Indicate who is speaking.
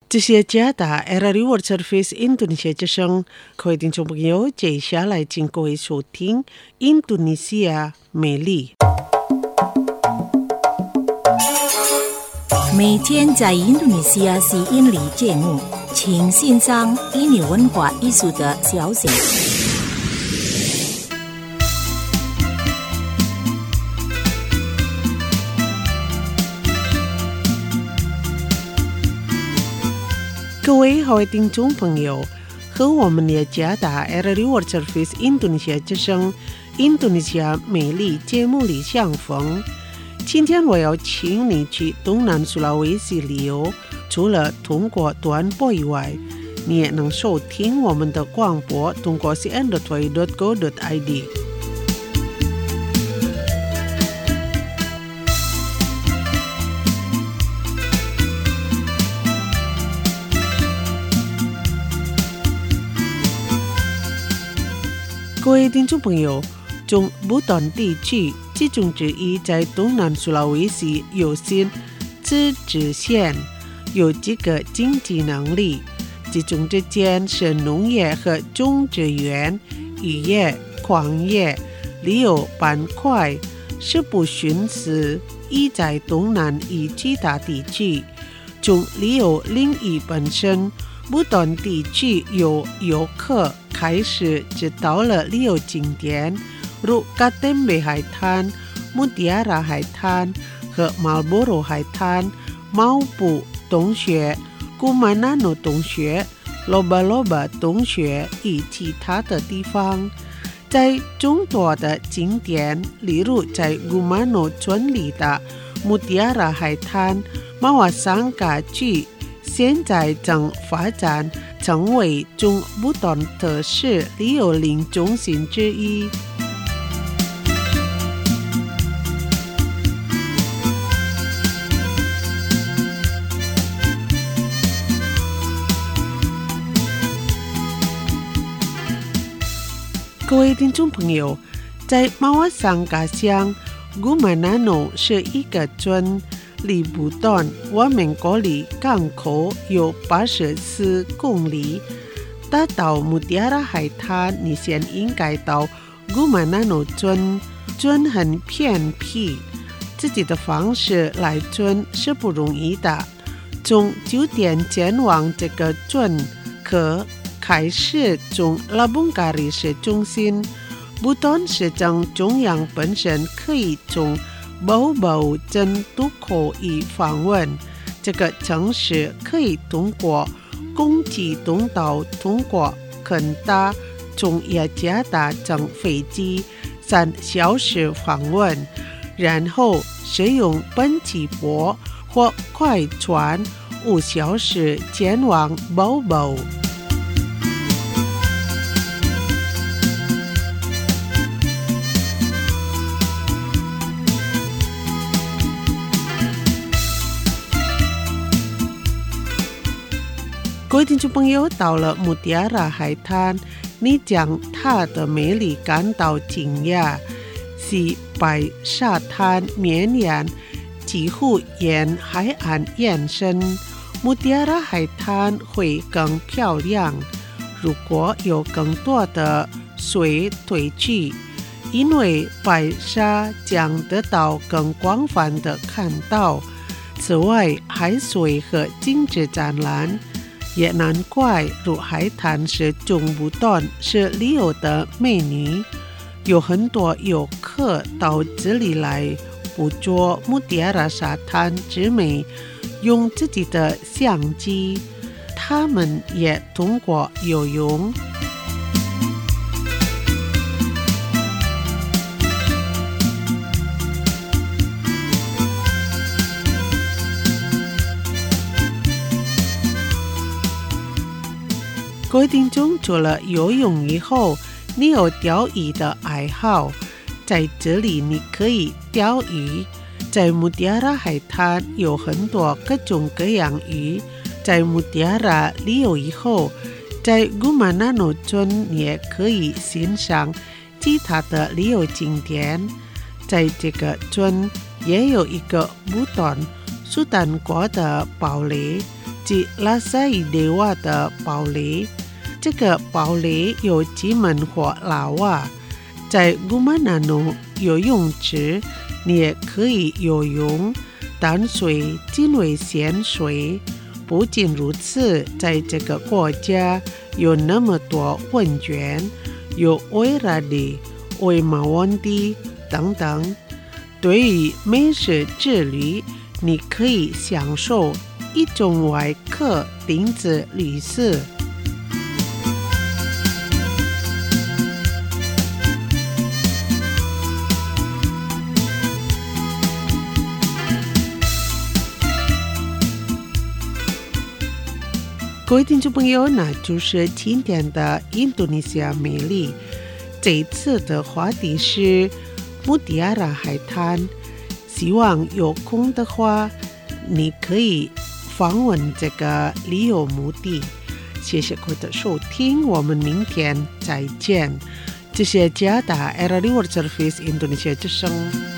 Speaker 1: 这些加达 RRI World Service Indonesia 之声，各位听众朋友，接下来请各位收听印度尼西亚美丽。
Speaker 2: 每天在印度尼西亚吸引力节目，请欣赏印尼文化艺术的消息。
Speaker 1: 各位好听众朋友，和我们的加达 RRI World Service Indonesia 之声印度尼西亚美丽节目里相逢。今天我要请你去东南苏拉威西旅游，除了通过短波以外，你也能收听我们的广播，通过 cn.2.go.id。各位听众朋友，中部段地区其中之一在东南苏拉威西有新自治县，有几个经济能力，其中之间是农业和种植园、渔业、矿业、旅游板块，是不寻思亦在东南以其他地区。从旅游领域本身，不段地区有游客开始知道了旅游景点，如嘎登贝海滩、穆迪亚拉海滩和马波罗海滩、毛布洞穴、古曼纳诺洞穴、罗巴罗巴洞穴以其他的地方。在众多的景点，例如在古曼诺村里的穆迪亚拉海滩、马瓦桑嘎区，现在正发展成为中部段特色旅游领中心之一。各位听众朋友，在马瓦桑嘎乡，古曼纳诺是一个村，离不段我们国里港口有84公里。达到穆迪亚拉海滩，你先应该到古曼纳诺村，村很偏僻，自己的方式来村是不容易的。从酒店前往这个村，可开始从拉bun嘎里市中心，不段市政中央本身可以从包包镇渡口以访问。这个城市可以通过公际通道通过肯达从雅加达乘飞机3小时访问，然后使用奔吉坡或快船5小时前往包包。各位听众朋友，到了穆迪亚拉海滩，你将它的美丽感到惊讶，是白沙滩绵延，几乎沿海岸延伸。穆迪亚拉海滩会更漂亮，如果有更多的水退去，因为白沙将得到更广泛的看到。此外，海水和静止展览，也难怪入海滩是中部段是旅游的美女，有很多游客到这里来捕捉穆迪亚拉沙滩之美，用自己的相机，他们也通过游泳。各位听众，除了游泳以后，你有钓鱼的爱好，在这里你可以钓鱼。在穆迪亚拉海滩有很多各种各样鱼。在穆迪亚拉旅游以后，在古曼纳诺村你也可以欣赏其他的旅游景点。在这个村也有一个不断苏丹国的堡垒及拉萨伊德瓦的堡垒。这个堡垒有几门火牢啊，在古马纳诺游泳池，你也可以游泳、淡水、近危潜水。不仅如此，在这个国家有那么多温泉，有维拉蒂、维马温蒂等等。对于美食之旅，你可以享受一种外客顶子旅行。各位听众朋友，那就是今天的印度尼西亚美丽。这一次的话题是穆迪亚拉海滩，希望有空的话，你可以访问这个旅游目的。谢谢各位的收听，我们明天再见。这是加达 RRI World Service Indonesia 之声。